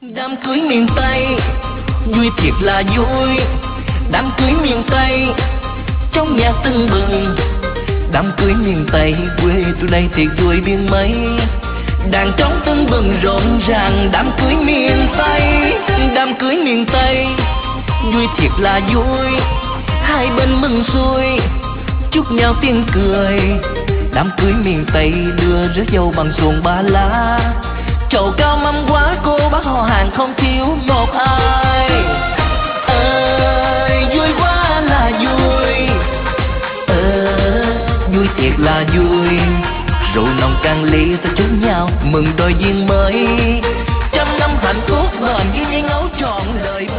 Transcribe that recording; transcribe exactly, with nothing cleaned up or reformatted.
Đám cưới miền Tây vui thiệt là vui, đám cưới miền Tây trong nhà tưng bừng. Đám cưới miền Tây quê tôi đây thiệt vui biên mấy, đàn trống tưng bừng rộn ràng. Đám cưới miền Tây, đám cưới miền Tây vui thiệt là vui, hai bên mừng xuôi chúc nhau tiếng cười. Đám cưới miền Tây đưa rước dâu bằng xuồng ba lá, chầu cao mâm quá cô bác họ hàng không thiếu một ai. Ơi vui quá là vui, ờ vui thiệt là vui, rượu nồng can ly ta chúc nhau mừng đôi duyên mới, trăm năm hạnh phúc bền với những ấu trọn đời.